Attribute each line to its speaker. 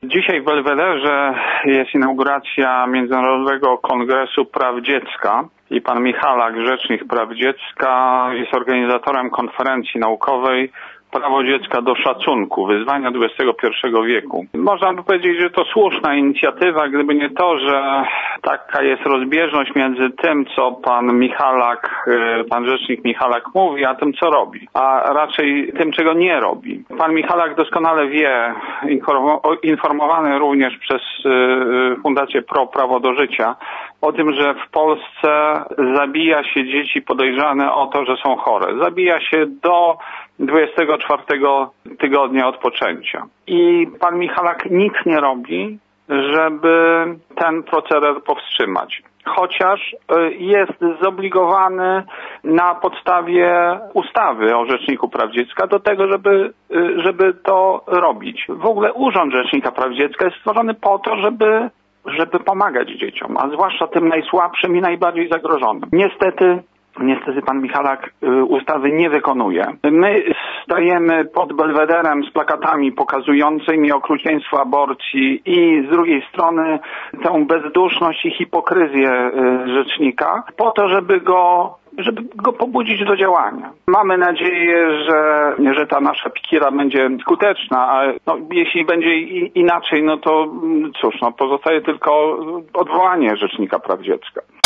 Speaker 1: Dzisiaj w Belwederze jest inauguracja Międzynarodowego Kongresu Praw Dziecka i pan Michalak, rzecznik praw dziecka, jest organizatorem konferencji naukowej Prawo dziecka do szacunku, wyzwania XXI wieku. Można by powiedzieć, że to słuszna inicjatywa, gdyby nie to, że taka jest rozbieżność między tym, co pan Michalak, pan rzecznik Michalak mówi, a tym, co robi, a raczej tym, czego nie robi. Pan Michalak doskonale wie, informowany również przez Fundację Pro Prawo do Życia, o tym, że w Polsce zabija się dzieci podejrzane o to, że są chore. Zabija się do 24 tygodnia od poczęcia. I pan Michalak nic nie robi, żeby ten proceder powstrzymać. Chociaż jest zobligowany na podstawie ustawy o Rzeczniku Praw Dziecka do tego, żeby to robić. W ogóle Urząd Rzecznika Praw Dziecka jest stworzony po to, żeby pomagać dzieciom, a zwłaszcza tym najsłabszym i najbardziej zagrożonym. Niestety pan Michalak ustawy nie wykonuje. My stajemy pod Belwederem z plakatami pokazującymi okrucieństwo aborcji i z drugiej strony tę bezduszność i hipokryzję rzecznika po to, żeby go pobudzić do działania. Mamy nadzieję, że ta nasza pikiera będzie skuteczna, a jeśli będzie inaczej, to cóż, pozostaje tylko odwołanie Rzecznika Praw Dziecka.